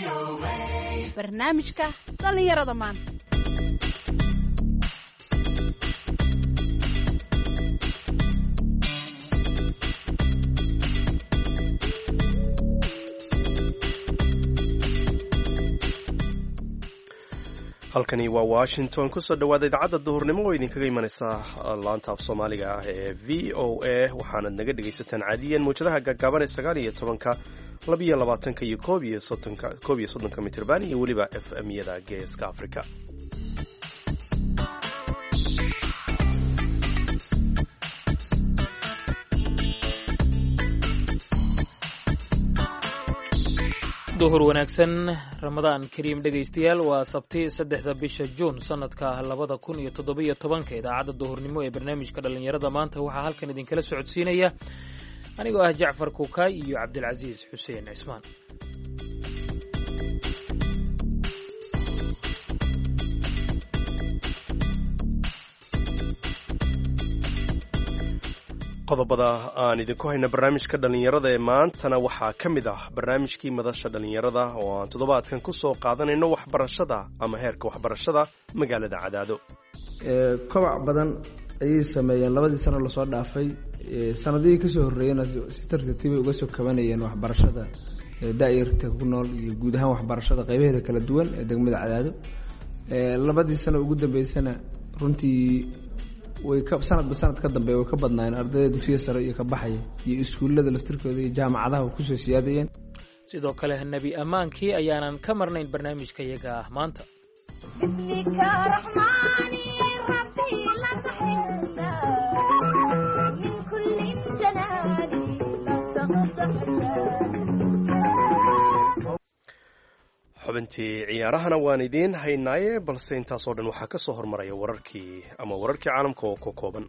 barnaamijka dhalinyarada maanta. halkani waa Washington kusoo dhawaada idaacadda duhurnimo oo idinkaga imanaysa laanta af Soomaaliga ah ee VOA waxaanad naga dhagaysataan caadiyan muujadaha gaagaaban ee 19 22 iyo 31 mitirban iyo weliba FM-yada Geeska Afrika. duhur wanaagsan ramadaan kariim dhegaystayaal waa sabti 3 bisha Juun sanadka 2017 idaacadda duhurnimo ee barnaamijka dhalinyarada maanta waxaa halkan idinkala socodsiinaya anigoo ah Jacfar Kuukay iyo Cabdilcasiis Xuseen Cismaan. qodobada aan idinku hayna barnaamijka dhalinyarada ee maantana waxaa ka mid ah barnaamijkii madasha dhalinyarada oo aan toddobaadkan ku soo qaadanayno waxbarashada ama heerka waxbarashada magaalada Cadaado. kobac badan ayay sameeyeen labadii sano la soo dhaafay sanadihii ka soo horeeyayna si tartiib uga soo kabanayeen waxbarashada daa'irta ku nool iyo guud ahaan waxbarashada qaybaheeda kala duwan ee degmada Cadaado. labadii sano ugu dambeysana runtii way ka sanad ka dambeeyay way ka badnaayeen ardayda dugsiga sare iyo ka baxay iyo iskuulada laftirkooda iyo jaamacadaha ku soo siyaadayeen. sidoo kale nabi amaankii ayaanan ka marnayn barnaamijka iyaga ah maanta. bismika rahmaani rabbi la tahilla min kulli jalali la taqaddasa. xubintii ciyaarahana waan idiin haynaaye balse intaasoo dhan waxaa ka soo hormaraya wararkii caalamka oo ka kooban.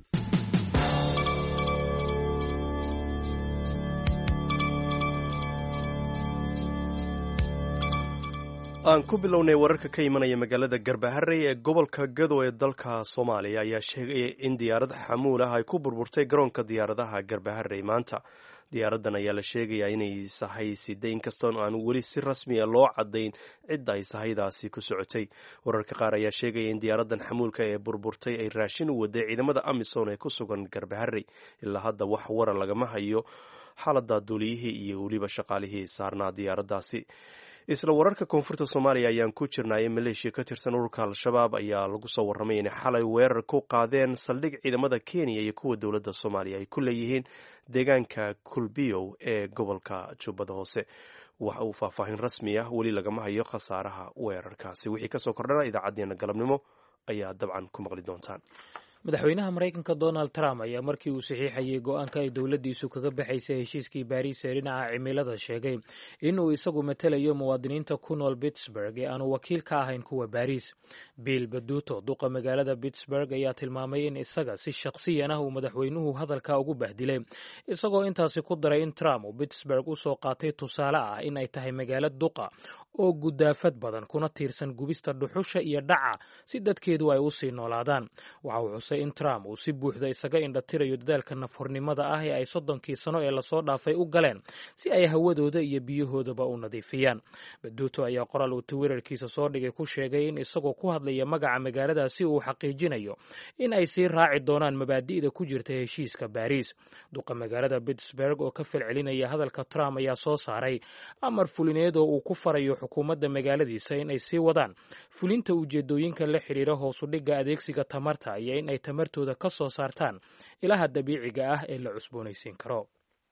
aan ku bilownay wararka ka imanaya magaalada Garbaharey ee gobolka Gado ee dalka Soomaaliya ayaa sheegay in diyaarad xamuul ah ay ku burburtay garoonka diyaaradaha Garbaharey maanta. diyaaradan ayaa la sheegayaa inay sahay siday inkastoo aan weli si rasmi ah loo cadayn cidda ay sahaydaasi ku socotay. wararka qaar ayaa sheegaya in diyaaradan xamuulka ee burburtay ay raashin u waday ciidamada Amisom ee ku sugan Garbaharey. ilaa hadda wax warar lagama hayo xaaladda duuliyihii iyo weliba shaqaalihii saarnaa diyaaradaasi. isla wararka koonfurta Soomaaliya ayaan ku jirnay Maleeshiya ka tirsan ururka Al-Shabaab ayaa lagu soo warramay in xalay weerar ku qaadeen saldhig ciidamada Kenya iyo kuwa dowladda Soomaaliya ay ku leeyihiin deegaanka Kulbiyow ee gobolka Jubbada Hoose. waxa uu faahfaahin rasmi ah weli lagama hayo khasaaraha weerarkaasi. wixii ka soo kordhana idaacadeena galabnimo ayaa dabcan ku maqli doontaan. madaxweynaha Mareykanka Donald Trump ayaa markii uu saxiixayay go'aanka ay dowladdiisu kaga baxaysay heshiiskii Paris ee dhinaca cimilada sheegay inuu isagu matalayo muwaadiniinta ku nool Pittsburgh ee aanu wakiil ka ahayn kuwa Paris. Bill Baduto duqa magaalada Pittsburgh ayaa tilmaamay in isaga si shakhsiyan ah uu madaxweynuhu hadalka ugu bahdilay, isagoo intaasi ku daray in Trump uu Pittsburgh u soo qaatay tusaale ah in ay tahay magaalo duqa oo gudaafad badan kuna tiirsan gubista dhuxusha iyo dhaca si dadkeedu ay u sii noolaadaan. waxa in Trump uu si buuxda isaga indhatirayo dadaalka nafhornimada ah ee ay 30 sano ee lasoo dhaafay u galeen si ay hawadooda iyo biyahoodaba u nadiifiyaan. Baduto ayaa qoraal uu Twitterkiisa soo dhigay ku sheegay in isagoo ku hadlaya magaca magaaladaasi uu xaqiijinayo in ay sii raaci doonaan mabaadi'da ku jirta heshiiska Paris. duqa magaalada Pittsburgh oo ka falcelinaya hadalka Trump ayaa soo saaray amar fulineed oo uu ku farayo xukuumadda magaaladiisa in ay sii wadaan fulinta ujeedooyinka la xiriira hoos u dhigga adeegsiga tamarta iyo in ay tamartooda ka soo saartaan ilaha dabiiciga ah ee la cusboonaysiin karo.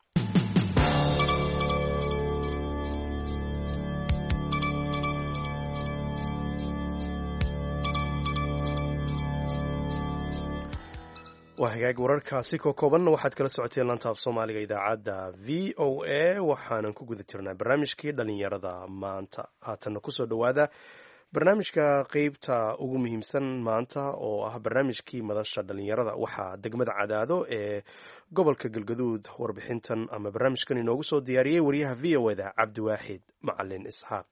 waa hagaag wararkaasi ka koobanna waxaad kala socoteen laanta af Soomaaliga idaacadda VOA waxaanan ku guda jirnaa barnaamijkii dhalinyarada maanta. haatanna kusoo dhawaada barnaamijka qeybta ugu muhiimsan maanta oo ah barnaamijkii madasha dhalinyarada. waxaa degmada Cadaado ee gobolka Galgaduud warbixintan ama barnaamijkan inoogu soo diyaariyey wariyaha VOA-da Cabdiwaaxid Macalin Isxaaq.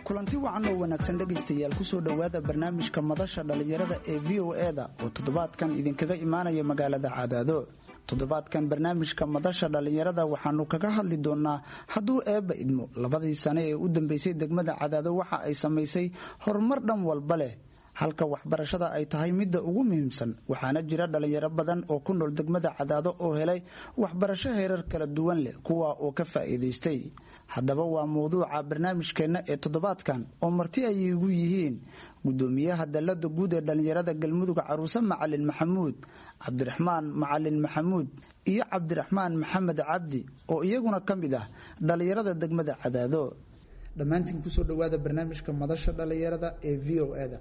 kulanti wacan oo wanaagsan dhegaystayaal kusoo dhowaada barnaamijka madasha dhallinyarada ee v o e-da oo toddobaadkan idinkaga imaanaya magaalada cadaado. toddobaadkan barnaamijka madasha dhallinyarada waxaanu kaga hadli doonaa hadduu eebba idmo 2 sane ee u dambeysay degmada cadaado waxa ay samaysay horumar dhan walba leh, halka waxbarashada ay tahay midda ugu muhiimsan. waxaana jira dhalinyaro badan oo ku nool degmada cadaado oo helay waxbarasho heerar kala duwan leh, kuwa oo ka faa'iidaystay. haddaba waa mowduuca barnaamijkeenna ee toddobaadkan oo marti ay igu yihiin gudoomiyaha dalada guud ee dhalinyarada galmudug caruuse macalin maxamuud, cabdiraxmaan macalin maxamuud iyo cabdiraxmaan maxamed cabdi oo iyaguna ka mid ah dhalinyarada degmada cadaado. dhammaantiin kusoo dhowaada barnaamijka madasha dhalinyarada ee v o e-da.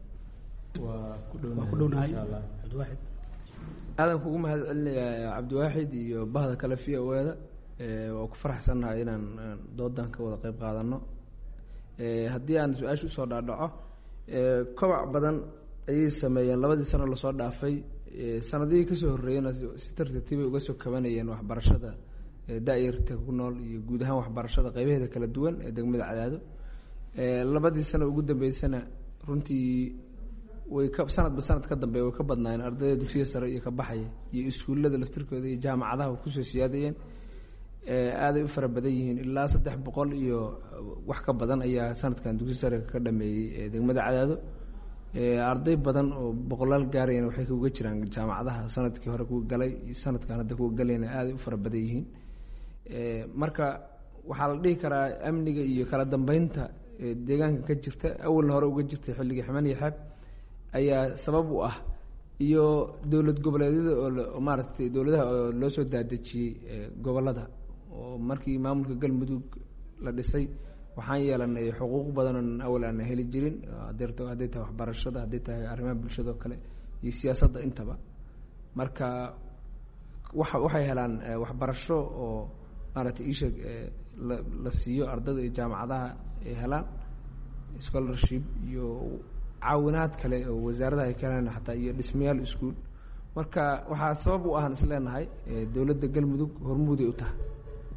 waa ku dhownahay cabdiwaaxid. aadan kugu mahad celinayaa cabdiwaaxid iyo bahda kale v o e-da. waa ku faraxsannahay inaan doodan ka wada qayb qaadano. haddii aan su-aasha usoo dhaadhaco, kobac badan ayay sameeyeen 2 sano lasoo dhaafay. sanadihii kasoo horreeyena si tartiibay uga soo kabanayeen waxbarashada daayirta ku nool iyo guud ahaan waxbarashada qaybaheeda kala duwan ee degmada cadaado. 2 sano ugu dambeysana runtii way ka sanadba sanad ka dambeeya way ka badnaayeen ardayda dugsiga sare iyo ka baxaya iyo iskuullada laftirkooda iyo jaamacadaha kusoo siyaadayeen. aaday u fara badan yihiin ilaa 300 iyo wax ka badan ayaa sanadkan dugsiga sare ka dhameeyey degmada cadaado. arday badan oo boqolaal gaarayana waxay kuga jiraan jaamacadaha sanadkii hore kuga galay iyo sanadkan hadda kuga galayna aaday u fara badan yihiin. marka waxaa la dhihi karaa amniga iyo kala dambeynta deegaanka ka jirta awalna hore uga jirtay xilligii xamaan iyo xaab ayaa sabab u ah, iyo dowlad goboleedyada oo maaragtay dowladaha oo loo soo daadejiyey gobolada. oo markii maamulka galmudug la dhisay waxaan yeelanay xuquuq badan oo awal aan heli jirin, hadday tahay waxbarashada, hadday tahay arrimaha bulshada oo kale iyo siyaasadda intaba. marka waxay helaan waxbarasho oo maaragtay isha la siiyo ardayda iyo jaamacadaha ay helaan scholarship iyo caawinaad kale oo wasaaradaha ay ka helaan xataa iyo dhismayaal iskuul. marka waxaa sabab u ahan isleenahay dowladda galmudug hormuuday u tahay.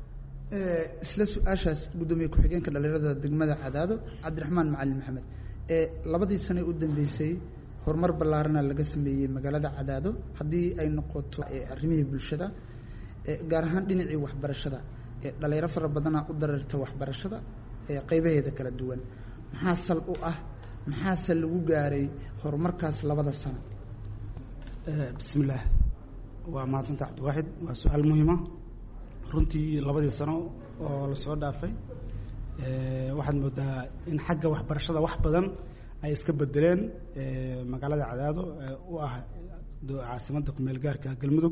isla su-aashaas gudoomiye ku-xigeenka dhalinyarada degmada cadaado cabdiraxmaan macalin maxamed, 2 sane u dambeysay horumar ballaarana laga sameeyey magaalada cadaado haddii ay noqoto arrimihii bulshada, gaar ahaan dhinacii waxbarashada. dhalinyaro fara badana u dareerta waxbarashada qaybaheeda kala duwan. maxaa sal u ah, maxaase lagu gaaray horumarkaas 2 sano? bismillaah, waa mahadsanta cabdiwaaxid. waa su-aal muhiima. runtii 2 sano oo lasoo dhaafay waxaad moodaa in xagga waxbarashada wax badan ay iska bedeleen. magaalada cadaado u ah caasimadda ku-meel gaarka galmudug,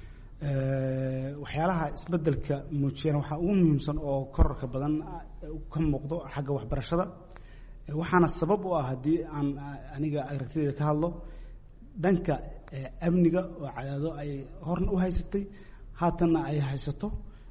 waxyaalaha isbedelka muujiyana waxaa ugu muhiimsan oo korarka badan ka muuqdo xagga waxbarashada. waxaana sabab u ah haddii aan aniga aragtideyda ka hadlo dhanka amniga oo cadaado ay horna u haysatay haatanna ay haysato,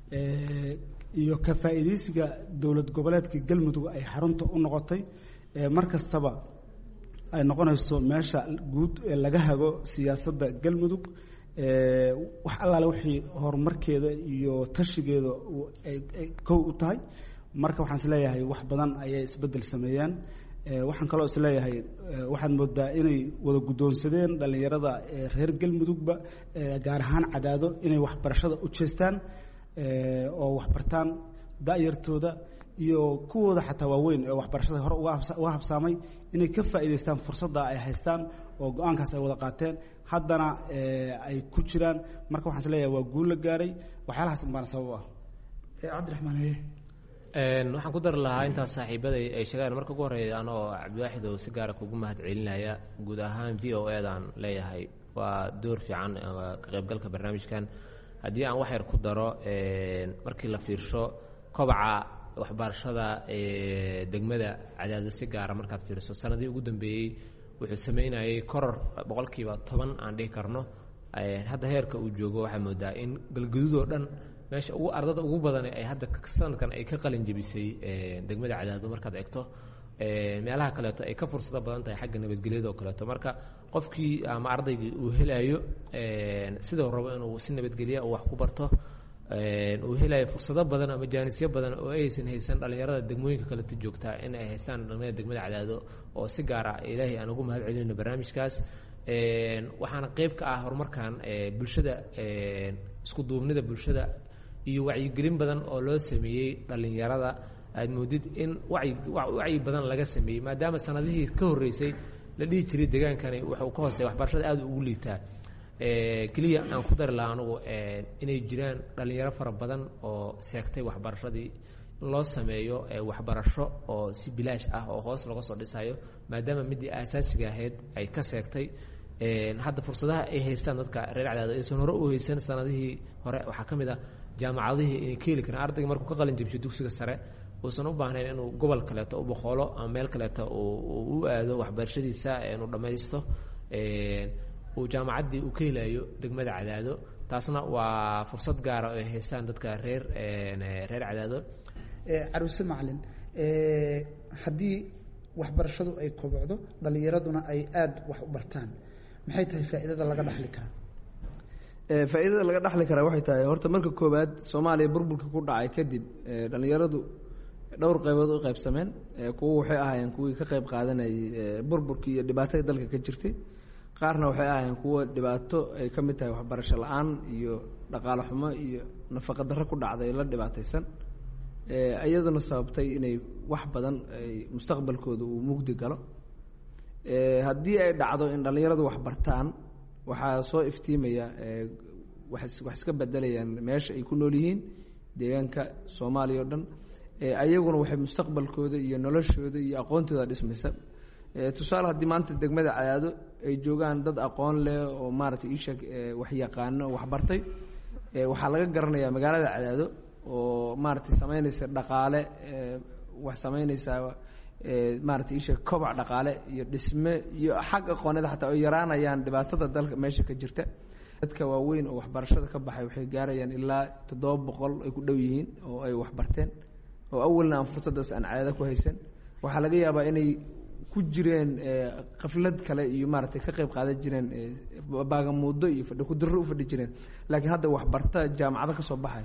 iyo ka faa'iidaysiga dowlad goboleedka galmudug ay xarunta u noqotay. mar kastaba ay noqonayso meesha guud ee laga hago siyaasadda galmudug. wax allaale wixii horumarkeeda iyo tashigeeda ay kow u tahay. marka waxaan isleeyahay wax badan ayay isbeddel sameeyaan. waxaan kaloo isleeyahay waxaad moodaa inay wada guddoonsadeen dhallinyarada reer galmudugba, gaar ahaan cadaado, inay waxbarashada u jeestaan oo waxbartaan da'yartooda iyo kuwooda xataa waaweyn ee waxbarashada hore uga habsaamay inay ka faa'iidaystaan fursadda ay haystaan oo go-aankaas ay wada qaateen haddana ay ku jiraan. marka waxaan isleeyahay waa guul la gaaray. waxyaalahaas baana sabab u ah. cabdiraxmaan haye. waxaan ku dari lahaa intaas saaxiibaday ay sheegaan. marka ugu horreeya anoo cabdiwaaxid oo si gaara kugu mahad celinaya, guud ahaan v o e-daan leeyahay waa door fiican ka qaybgalka barnaamijkan. haddii aan wax yar ku daro, markii la fiirsho kobaca waxbarashada degmada cadaado si gaara markaad fiiriso sanadii ugu dambeeyey wuxuu sameynayay koror 10% aan dhihi karno. hadda heerka uu joogo waxaa moodaa in galguduud oo dhan meesha ugu ardada ugu badan ay hadda sanadkan ay ka qalin jebisay degmada cadaado markaad eegto. meelaha kaleeto ay ka fursado badan tahay xagga nabadgelyada oo kaleeto. marka qofkii ama ardaygii uu helayo sidoo rabo inuu si nabadgelya wax ku barto, uu helayo fursado badan ama jaanisyo badan oo aysan haysan dhallinyarada degmooyinka kaleta joogtaa in ay haystaan dhallinyarada degmada Cadaado oo si gaar ah ilaahay aan ugu mahad celinayno barnaamijkaas waxaana qayb ka ah horumarkan bulshada isku duubnida bulshada iyo wacyigelin badan oo loo sameeyey dhallinyarada aad moodid in wacyi badan laga sameeyey maadaama sanadihii ka horreysay la dhihi jiray deegaankani wuxuu ka hooseeya waxbarashada aad ugu liitaa keliya aan ku dari lahaa anugu inay jiraan dhallinyaro fara badan oo seegtay waxbarashadii loo sameeyo waxbarasho oo si bilaash ah oo hoos looga soo dhisayo maadaama midii aasaasiga ahayd ay ka seegtay hadda fursadaha ay haystaan dadka reer Cadaado aysan hore u haysan sanadihii hore waxaa ka mid ah jaamacadihii inay ka heli karaan ardayga markuu ka qalin jabsho dugsiga sare uusan u baahnayn inuu gobol kaleeto u boqolo ama meel kaleeto u aado waxbarashadiisa inuu dhammaysto uu jaamacaddii uu ka helayo degmada Cadaado taasna waa fursad gaara oo ay haystaan dadka reer Cadaado caruuse macalin haddii waxbarashadu ay kobocdo dhallinyaraduna ay aada wax u bartaan maxay tahay faa'iidada laga dhaxli karaa faa'iidada laga dhaxli karaa waxay tahay horta marka koowaad Soomaaliya burburka ku dhacay kadib dhallinyaradu dhowr qaybood u qaybsameen kuwa waxay ahaayeen kuwii ka qayb qaadanayay burburkii iyo dhibaatada dalka ka jirtay qaarna waxay ahaayeen kuwa dhibaato ay ka mid tahay waxbarasho la'aan iyo dhaqaale xumo iyo nafaqo darro ku dhacday la dhibaataysan iyaduna sababtay inay wax badan ay mustaqbalkooda uu mugdi galo haddii ay dhacdo in dhallinyaradu wax bartaan waxaa soo iftiimaya wax iska bedelayaan meesha ay ku nool yihiin deegaanka Soomaaliya oo dhan ayaguna waxay mustaqbalkooda iyo noloshooda iyo aqoontooda dhismaysa tusaale haddii maanta degmada Cadaado ay joogaan dad aqoon leh oo maaragtay isha wax yaqaano wax bartay waxaa laga garanayaa magaalada Cadaado oo maaragtay sameynaysa dhaqaale wax sameynaysa maaragtay isha kobac dhaqaale iyo dhisme iyo xaq aqooneed xataa oo yaraanayaan dhibaatada dalka meesha ka jirta dadka waaweyn oo waxbarashada ka baxay waxay gaarayaan ilaa 700 ay ku dhow yihiin oo ay wax barteen oo awalna aan fursadaas aan Cadaado ku haysan waxaa laga yaabaa inay ku jireen qaflad kale iyo maaragtay ka qayb qaadan jireen baagamuudo iyo fadhi ku darro u fadhi jireen laakiin hadda wax barta jaamacada ka soo baxay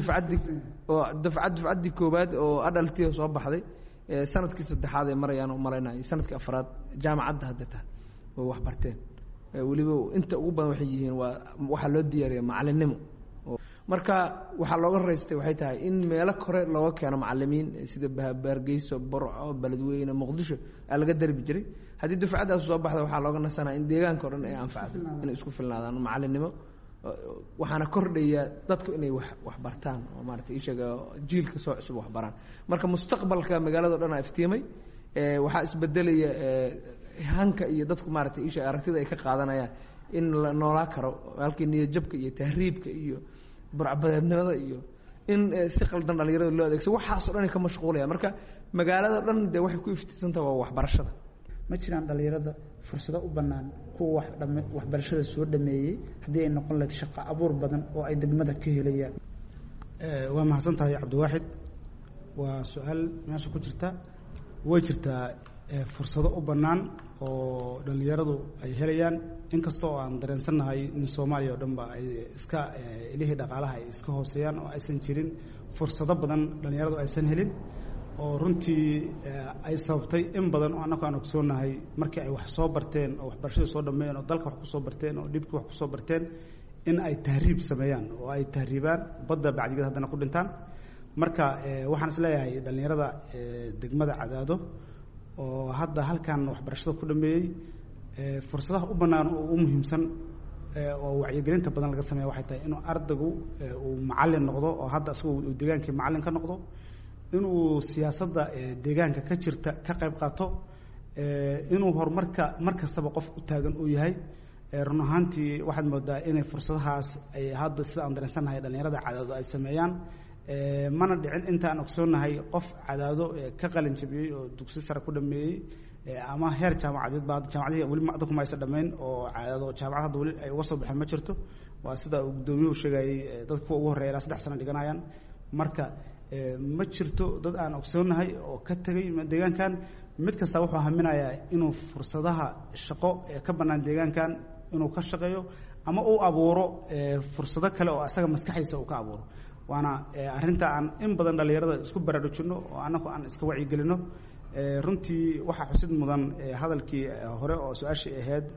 dufcadii koobaad oo adaltiga soo baxday sanadkii saddexaad ay marayaan oo malaynayo sanadkii afraad jaamacadda hadda tahay oo wax barteen weliba inta ugu badan waxay yihiin waxaa loo diyaariyaa macallinnimo marka waxaa looga raystay waxay tahay in meelo kore looga keeno macallimiin sida Hargeysa Burco Beledweyne Muqdisho aa laga darbi jiray haddii dufcadaas soo baxda waxaa looga nasanaa in deegaanka oo dhan ay anfacdo inay isku filnaadaan macallinnimo waxaana kordhaya dadku inay wax bartaan oo maaragtay ishaga jiilka soo cusub wax baraan marka mustaqbalka magaalada oo dhan ay iftiimay waxaa isbedelaya hanka iyo dadku maaragtay isha aragtida ay ka qaadanayaan in la noolaa karo halkii niyad jabka iyo tahriibka iyo burcbadeednimada iyo in si qaldan dhalinyarada loo adeegso waxaas oo dhan ka mashquulaya marka magaalada dhan de waxay ku iftiisantaa waa waxbarashada ma jiraan dhalinyarada fursado u bannaan kuwa waxbarashada soo dhameeyey haddii ay noqon lahayd shaqo abuur badan oo ay degmada ka helayaan waa mahadsan tahay cabdiwaaxid waa su-aal meesha ku jirta way jirtaa fursado u bannaan oo dhallinyaradu ay helayaan inkasta oo aan dareensannahay in Soomaaliya oo dhanba ay iska ilihii dhaqaalaha ay iska hooseeyaan oo aysan jirin fursado badan dhallinyaradu aysan helin oo runtii ay sababtay in badan oo annaka aan ogsoonahay markii ay wax soo barteen oo waxbarashada soo dhameeyeen oo dalka wax ku soo barteen oo dhibkii wax ku soo barteen in ay tahriib sameeyaan oo ay tahriibaan badda bacdigeed haddana ku dhintaan marka waxaan is leeyahay dhallinyarada degmada Cadaado oo hadda halkan waxbarashada ku dhameeyey fursadaha u bannaan oo ugu muhiimsan oo wacyigelinta badan laga sameeyo waxay tahay inuu ardaygu uu macallin noqdo oo hadda asagoo uu deegaankii macallin ka noqdo inuu siyaasadda deegaanka ka jirta ka qayb qaato inuu horumarka mar kastaba qof u taagan uu yahay run ahaantii waxaad moodaa inay fursadahaas ay hadda sida aan dareensannahay dhallinyarada Cadaado ay sameeyaan mana dhicin intaan ogsoonahay qof Cadaado ka qalin jabiyey oo dugsi sare ku dhameeyey ama heer jaamacadeed baa jaamacadii wali ma dadku ma aysan dhameyn oo Cadaado jaamacadda wali ay uga soo baxeen ma jirto waa sida uu gudoomiyuhu sheegay dadku ugu horeeyay 3 sano dhiganayaan marka ma jirto dad aan ogsoonahay oo ka tagay deegaankan mid kasta wuxuu haminayaa inuu fursadaha shaqo ka bannaan deegaankan inuu ka shaqeeyo ama uu abuuro fursado kale oo asaga maskaxiisa uu ka abuuro waana arrinta aan in badan dhalinyarada isku baraarujino oo annagu aan iska wacyigelino. runtii waxaa xusid mudan hadalkii hore oo su-aashii ahayd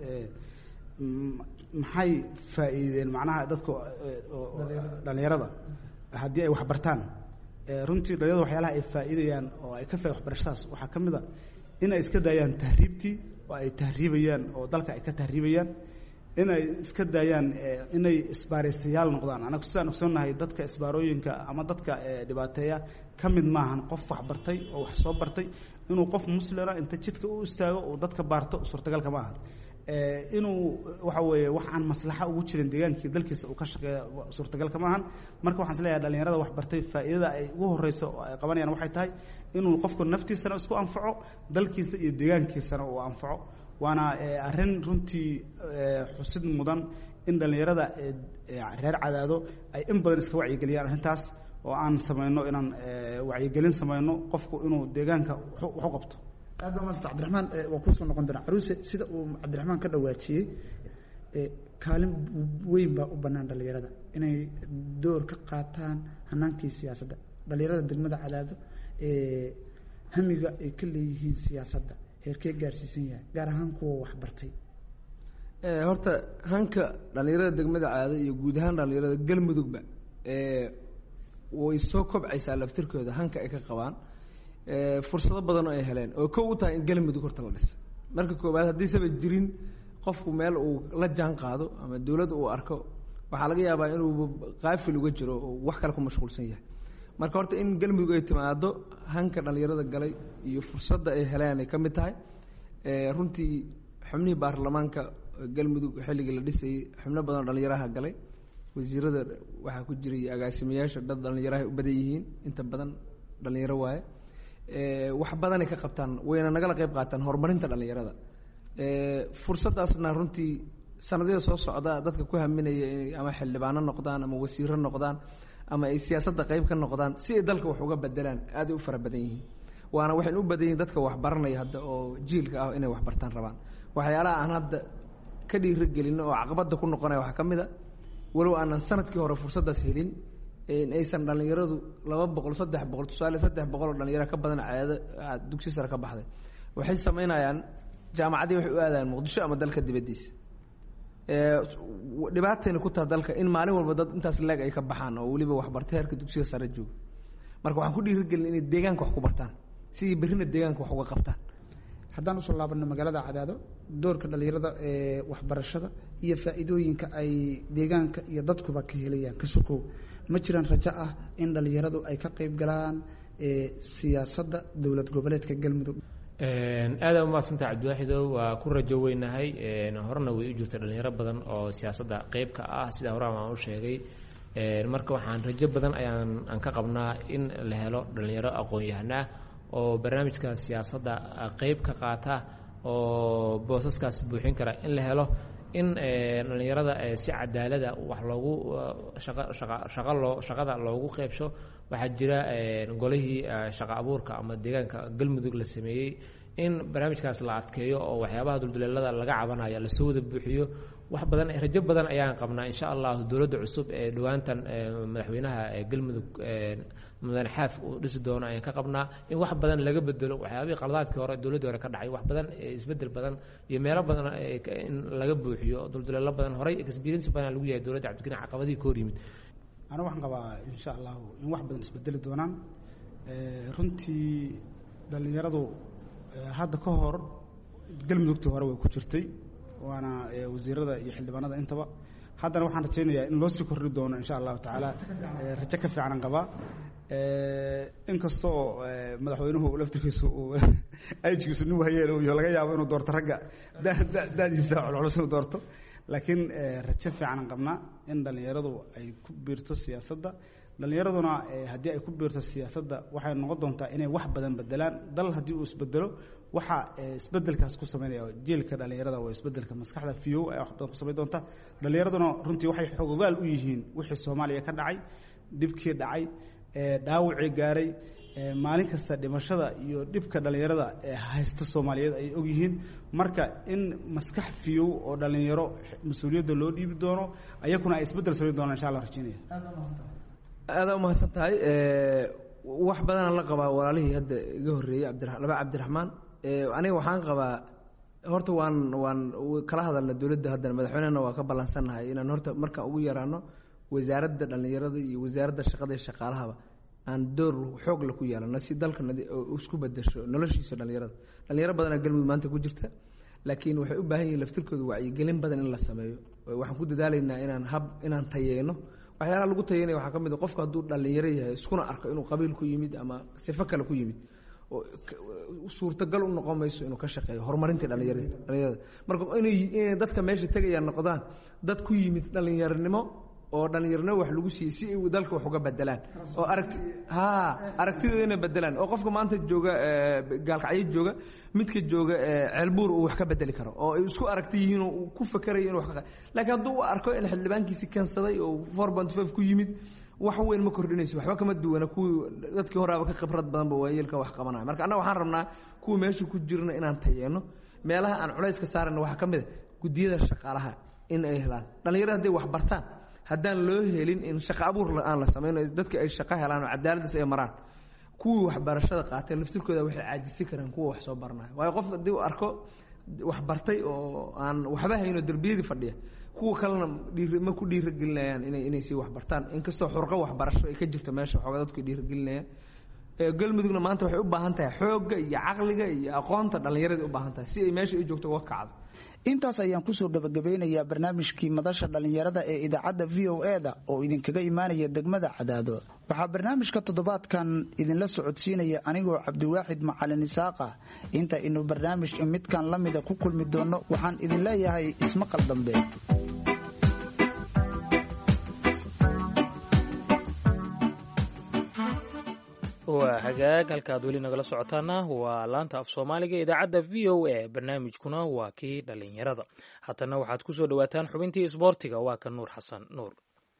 maxay faa'iideen macnaha dadka dhalinyarada haddii ay waxbartaan. runtii dhalinyarada waxyaalaha ay faa'iidayaan oo ay ka waxbarashadaas waxaa ka mid a in ay iska daayaan tahriibtii oo ay tahriibayaan oo dalka ay ka tahriibayaan, in ay iska daayaan inay isbaaraystayaal noqdaan. anagu sidaan ogsoonnahay dadka isbaarooyinka ama dadka dhibaateeya ka mid maahan qof wax bartay oo wax soo bartay. inuu qof muslima inta jidka u istaago oo dadka baarto suurtagalka ma aha. inuu waxa weeye wax aan maslaxa ugu jirin deegaankii dalkiisa uu ka shaqeeya suurtagalka ma ahan. marka waxaan isleeyahay dhalinyarada wax bartay faa'iidada ay ugu horeyso oo ay qabanayaan waxay tahay inuu qofku naftiisana isku anfaco, dalkiisa iyo deegaankiisana uu anfaco. waana arrin runtii xusid mudan in dhalinyarada reer Cadaado ay in badan iska wacyigeliyaan arrintaas, oo aan samayno inaan wacyigelin samayno qofku inuu deegaanka wax u qabto. aad baa maasanta Cabdiraxmaan waa kusoo noqon doonaa. Caruuse, sida uu Cabdiraxmaan ka dhawaajiyey, kaalin weyn baa u bannaan dhalinyarada inay door ka qaataan hanaankii siyaasadda. dhalinyarada degmada Cadaado hamiga ay ka leeyihiin siyaasadda heerkee gaarsiisan yahay, gaar ahaan kuwa waxbartay? horta hanka dhalinyarada degmada Cadaado iyo guud ahaan dhalinyarada Galmudugba way soo kobcaysaa laftirkooda hanka ay ka qabaan. fursado badan oo ay heleen oo kow u tahay in Galmudug horta la dhiso. marka koobaad haddii sabab jirin qofku meel uu la jaan qaado ama dawladda uu arko, waxaa laga yaabaa inuu qaafil uga jiro oo wax kale ku mashquulsan yahay. marka horta in Galmudug ay timaado hanka dhalinyarada galay iyo fursadda ay heleen ay ka mid tahay. runtii xubnihii baarlamaanka Galmudug xilligii la dhisayay xubno badan oo dhalinyaraha galay, wasiirada waxaa ku jiray agaasimayaasha dad dhalinyaraha u badan yihiin, inta badan dhalinyaro waaye. wax badanay ka qabtaan, wayna nagala qayb qaataan horumarinta dhalinyarada. fursadaasna runtii sanadyada soo socda dadka ku haminaya inay ama xildhibaano noqdaan ama wasiiro noqdaan ama ay siyaasadda qayb ka noqdaan si ay dalka wax uga bedelaan aad u fara badan yihiin. waana waxay u badan yihiin dadka wax baranaya hadda oo jiilka ah inay wax bartaan rabaan. waxyaalaha aan hadda ka dhiirigelin oo caqabada ku noqonaya waxaa ka mid a walow aanan sanadkii hore fursadaas helin in aysan dhalinyaradu 200 300 tusaale 300 oo dhalinyaro ka badan caado dugsi sare ka baxday waxay sameynayaan jaamacadii waxay u aadaan Muqdisho ama dalka dibadiisa. dhibaatayna ku tahay dalka in maalin walba dad intaas leeg ay ka baxaan oo waliba wax bartay heerka dugsiga sare jooga. marka waxaan ku dhiirigelin inay deegaanka wax ku bartaan si berrina deegaanka wax uga qabtaan. haddaan usoo laabano magaalada Cadaado, doorka dhalinyarada waxbarashada iyo faa'iidooyinka ay deegaanka iyo dadkuba ka helayaan ka sukow, ma jiraan rajo ah in dhalinyaradu ay ka qayb galaan siyaasadda dowlad goboleedka Galmudug? aada u mahadsantahay Cabdiwaaxidow, waa ku rajo weynahay. horena way u jirtay dhalinyaro badan oo siyaasadda qayb ka ah sida hore aan u sheegay. marka waxaan rajo badan aan ka qabnaa in la helo dhalinyaro aqoon-yahan ah oo barnaamijka siyaasadda qayb ka qaata oo boosaskaas buuxin kara in la helo. in dhalinyarada si cadaalada wax loogu shaqada loogu qaybsho. waxaa jira golihii shaqo abuurka ama deegaanka Galmudug la sameeyey in barnaamijkaas la adkeeyo oo waxyaabaha dulduleelada laga cabanayo la soo wada buuxiyo. wax badan rajo badan ayaan qabnaa insha Allah dowladda cusub ee dhawaantan madaxweynaha Galmudug mudane Xaaf uu dhisi doono ayaan ka qabnaa in wax badan laga bedelo waxyaabihii qaladaadkii hore dowladda hore ka dhacay. wax badan isbedel badan iyo meelo badan in laga buuxiyo dulduleelo badan horay experience badan lagu yahay dowladda Cabdikariin caqabadii ka hor yimid. ana waxaan qabaa insha Allah in wax badan isbedeli doonaan. runtii dhalinyaradu hadda ka hor Galmudugtii hore way ku jirtay, waana wasiirada iyo xildhibaanada intaba. haddana waxaan rajaynayaa in loo sii kordhi doono insha allahu tacaala. rajo ka fiican qabaa. inkastoo madaxweynuhu laftirkiisu uu ayjigiisu nin wahayeen uu laga yaabo inuu doorto ragga daadiisa culculus inuu doorto, laakiin rajo fiican qabnaa in dhalinyaradu ay ku biirto siyaasadda. dhalinyaraduna haddii ay ku biirto siyaasadda waxay noqon doontaa inay wax badan bedelaan. dal haddii uu isbedelo waxa isbedelkaas ku sameynaya jiilka dhalinyarada waa isbedelka maskaxda fiyow ay wax badan ku sameyn doonta. dhalinyaraduna runtii waxay xogogaal u yihiin wixii Soomaaliya ka dhacay, dhibkii dhacay, dhaawacii gaaray, maalin kasta dhimashada iyo dhibka dhalinyarada haysta Soomaaliyeed ay og yihiin. marka in maskax fiyow oo dhalinyaro mas'uuliyadda loo dhiibi doono ayaguna ay isbedel sameyn doonaan insha Allah rajaynaya. aada umahadsan tahay. wax badanaan la qabaa walaalihii hadda iga horreeyey laba cabdiraxmaan. aniga waxaan qabaa horta waan kala hadalna dowladda haddana madaxweynehana waa ka ballansannahay inaan horta markaan ugu yaraano wasaaradda dhallinyarada iyo wasaaradda shaqada iyo shaqaalahaba aan door xoog la ku yeelano si dalka isku bedasho noloshiisa dhalinyaro badanaa galmudug maanta ku jirta, laakiin waxay u baahan yihiin laftirkooda wacyigelin badan in la sameeyo. waxaan ku dadaalaynaa inaan tayeeno waxyaalaha lagu tayeynaya waxaa ka mid a qofka hadduu dhalinyaro yahay iskuna arko inuu qabiil ku yimid ama sifo kale ku yimid oo suurtagal u noqon mayso inuu ka shaqeeyo horumarinta dhalinyarada. marka inay dadka meesha tegayaan noqdaan dad ku yimid dhalinyaronimo oo dhalinyarnimo wax lagu siiyey si ay dalka wax uga bedelaan oo aragtidooda inay bedelaan oo qofka maanta jooga gaalkacyo jooga midka jooga ceelbuur uu wax ka bedeli karo oo ay isku aragti yihiin oo ku fakarayo inuu wax ka laakiin hadduu u arko in xildhibaankiisi kansaday oo 4.5 ku yimid wax weyn ma kordhinayso, waxba kama duwana kuwii dadkii horaaba ka khibrad badanba waayeelka wax qabanaya. marka annaga waxaan rabnaa kuwa meesha ku jirna inaan tayeeno. meelaha aan culayska saarana waxaa ka mid a guddiyada shaqaalaha in ay helaan dhalinyarada hadday wax bartaan haddaan loo helin in shaqo abuur aan la samayno dadka ay shaqo helaan oo cadaaladdaas ay maraan. kuwii waxbarashada qaateen laftirkooda waxay caajisi karaan kuwa wax soo baranayo, waayo qof haddii uu arko wax bartay oo aan waxba hayno derbiyadii fadhiya kuwa kalena ma ku dhiiragelinayaan inay sii wax bartaan, inkastoo xurqo waxbarasho ay ka jirto meesha xooga dadku dhiiragelinayaan. galmudugna maanta waxay u baahan tahay xoogga iyo caqliga iyo aqoonta dhallinyarada u baahan tahay si ay meesha u joogto uga kacdo. intaas ayaan kusoo gabagabeynayaa barnaamijkii madasha dhallinyarada ee idaacadda V.O.A.da oo idinkaga imaanaya degmada Cadaado. waxaa barnaamijka toddobaadkan idinla socodsiinaya anigoo Cabdiwaaxid Macalin Isaaqa. inta inuu barnaamij midkan la mida ku kulmi doono waxaan idin leeyahay ismaqal dambe. waa hagaag halkaad weli nagala socotaana waa laanta af soomaaliga idaacadda V.O.A. barnaamijkuna waa kii dhalinyarada. haddana waxaad ku soo dhowaataan xubintii isboortiga. waa ka nuur xasan nuur.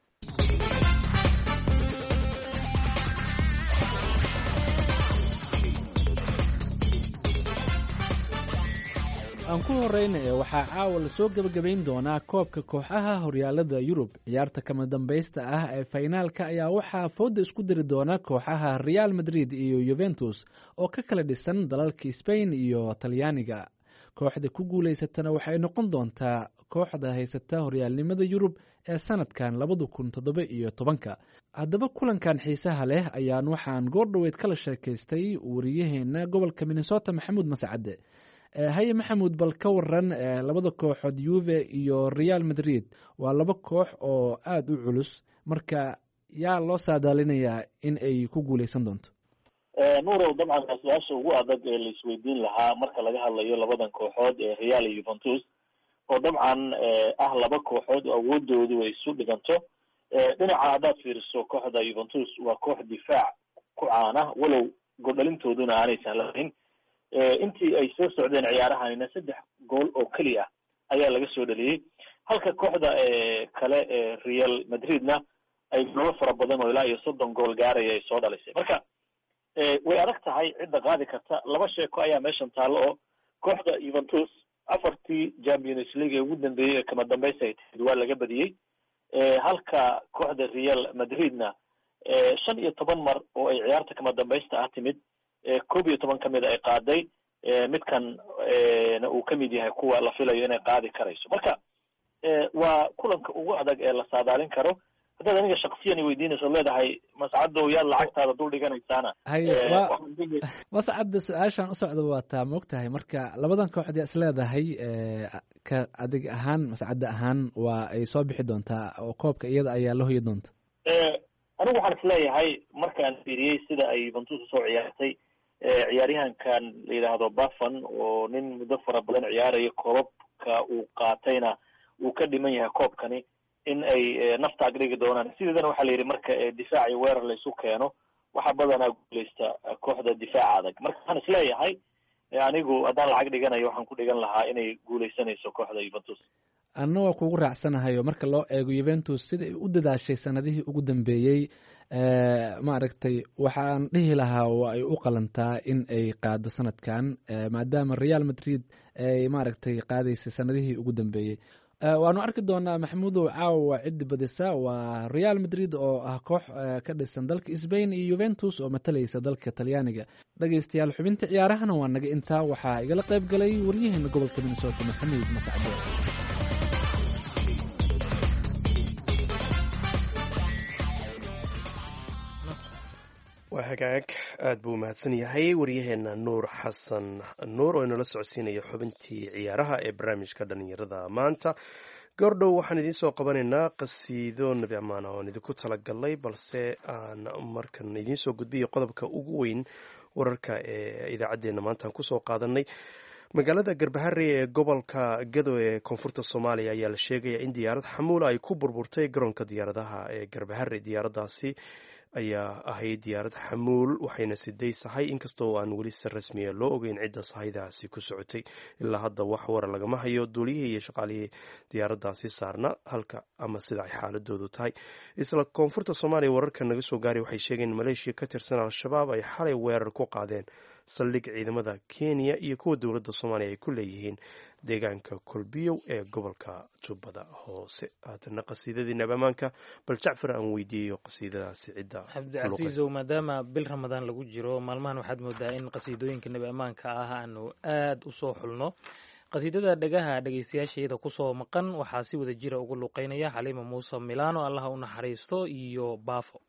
aan ku horeyna waxaa caawa lasoo gebagabayn doonaa koobka kooxaha horyaalada Yurub. ciyaarta kama dambaysta ah ee finaalka ayaa waxaa fooda isku diri doona kooxaha Real Madrid iyo Juventus oo ka kala dhisan dalalka Spain iyo Talyaaniga. kooxda ku guuleysatana waxay noqon doontaa kooxda haysata horyaalnimada Yurub ee sanadkan 2017. haddaba kulankan xiisaha leh ayaan waxaan goordhoweyd kala sheekaystay wariyaheena gobolka Minnesota Maxamuud Mascade. haye maxamuud, bal ka waran labada kooxood Juve iyo Real Madrid waa laba koox oo aada u culus, marka yaa loo saadaalinayaa in ay ku guuleysan doonto? nuurow, dabcan waa su-aasha ugu adag ee la isweydiin lahaa marka laga hadlayo labadan kooxood ee Real iyo Juventus oo dabcan ah laba kooxood oo awoodoodu ay isu dhiganto. dhinaca haddaad fiiriso kooxda Juventus waa koox difaac ku caana walow goldhalintooduna aanay sahlayn. intii ay soo socdeen ciyaarahanina 3 gool oo keliya ayaa laga soo dhaliyey, halka kooxda kale ee Real Madridna ay goolo fara badan oo ilaa iyo 30 gool gaaraya ay soo dhalisay. marka way adag tahay cidda qaadi karta. laba sheeko ayaa meeshan taallo oo kooxda Juventus 4 Champions League ugu dambeeyay kama dambaysta ay timid waa laga badiyey, halka kooxda Real Madridna 15 mar oo ay ciyaarta kama dambaysta ah timid 11 ka mid ay qaaday, midkan uu ka mid yahay kuwa la filayo inay qaadi karayso. marka waa kulanka ugu adag ee la saadaalin karo. haddaad aniga shaksiyan weydiinayso leedahay Mascado yaad lacagtaada dul dhiganaysaana Mascado, su-aashaan u socda waa taa moogtahay. marka labadan kooxood yaa isleedahay ka adig ahaan Mascado ahaan waa ay soo bixi doontaa oo koobka iyada ayaa la hoyi doonta? anigu waxaan isleeyahay markaan fiiriyey sida ay Juventus usoo ciyaartay, ciyaaryahankan la yidhaahdo Buffon oo nin muddo fara badan ciyaaraya, koobabka uu qaatayna uu ka dhiman yahay koobkani, in ay nafta agdhigi doonaan. sideedana waxaa la yidhi marka difaac iyo weerar laysu keeno waxaa badanaa guuleysta kooxda difaaca adag. marka waxaan isleeyahay anigu haddaan lacag dhiganayo waxaan ku dhigan lahaa inay guuleysanayso kooxda Juventus. anna waa kugu raacsanahayo marka loo eego Juventus sida ay u dadaashay sanadihii ugu dambeeyey. maaragtay waxaan dhihi lahaa waa ay u qalantaa in ay qaado sanadkan, maadaama Real Madrid ay maaragtay qaadaysay sanadihii ugu dambeeyey. waanu arki doonaa maxamuudow caawa ciddi badisa waa real madrid oo ah koox ka dhisan dalka sbain iyo yuventus oo matalaysa dalka talyaaniga. dhegaystayaal xubinta ciyaarahana waa naga intaa. waxaa igala qayb galay waryaheena gobolka minnesota maxamuud mascade. waa hagaag aad buu mahadsan yahay waryaheena nuur xasan nuur oo inala socodsiinaya xubintii ciyaaraha ee barnaamijka dhalinyarada maanta. goordhow waxaan idiin soo qabanaynaa qasiido nebi ammaana oon idinku talagalnay, balse aan markan idiin soo gudbiyo qodobka ugu weyn wararka ee idaacaddeenna maanta aan kusoo qaadanay. magaalada garbahare ee gobolka gado ee koonfurta soomaaliya ayaa la sheegaya in diyaarad xamuula ay ku burburtay garoonka diyaaradaha ee garbahare. diyaaradaasi ayaa ahayd diyaarad xamuul waxayna siday sahay, inkastoo aan weli si rasmiya loo ogeyn cidda sahaydaasi ku socotay. ilaa hadda wax wara lagama hayo duuliyihii iyo shaqaalihii diyaaradaasi saarna halka ama sida ay xaaladoodu tahay. isla koonfurta soomaaliya wararka naga soo gaaray waxay sheegeen in maleeshiya ka tirsan al-shabaab ay xalay weerar ku qaadeen saldhig ciidamada kenya iyo kuwa dowladda soomaaliya ay ku leeyihiin deegaanka kolbiyow ee gobolka jubbada hoose. haatana qasiidadii nabamaanka bal jacfar aan weydiiyeyo qasiidadaasi cidda cabdicasiisow, maadaama bil ramadaan lagu jiro maalmahan waxaad moodaa in qasiidooyinka nebi ammaanka ah aanu aad u soo xulno. qasiidada dhagaha dhegaystayaashayada kusoo maqan waxaa si wada jira ugu luqeynaya xaliima muuse milano, allaha u naxariisto, iyo baafo.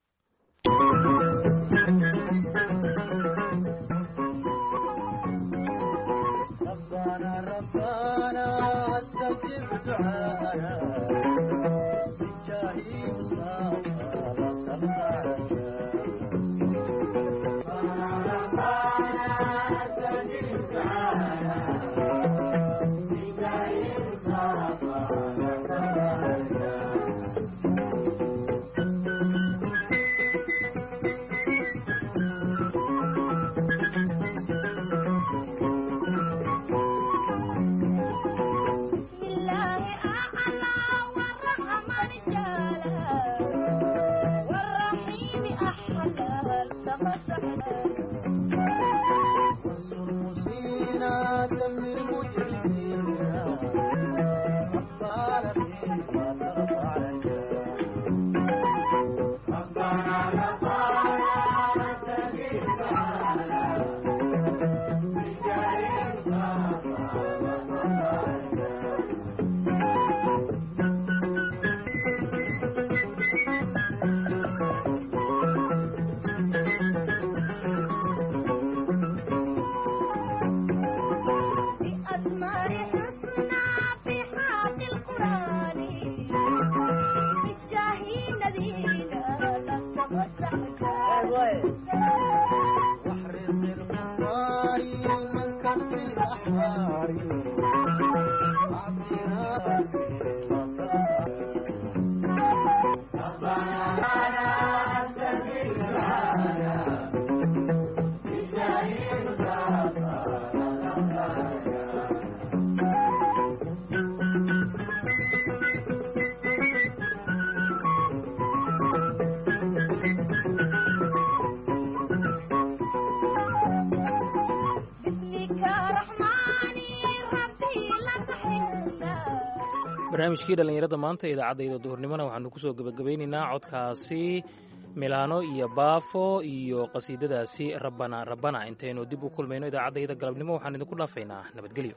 barnaamijkii dhallinyarada maanta idaacadayda duhurnimona waxaanu kusoo gebagabaynaynaa codkaasi milano iyo baafo iyo qasiidadaasi rabbana rabbana. intaynu dib u kulmayno idaacaddayda galabnimo waxaan idinku dhaafaynaa nabadgelyo.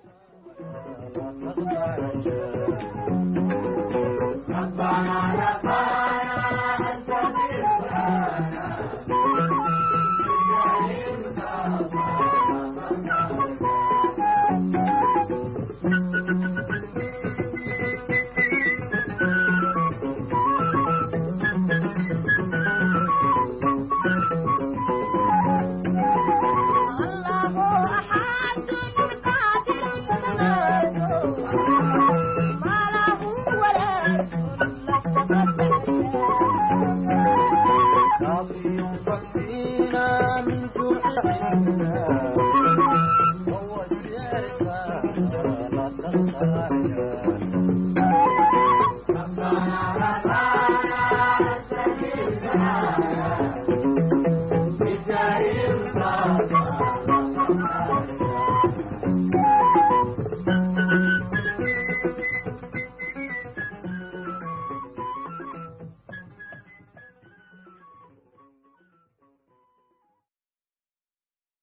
Thank you.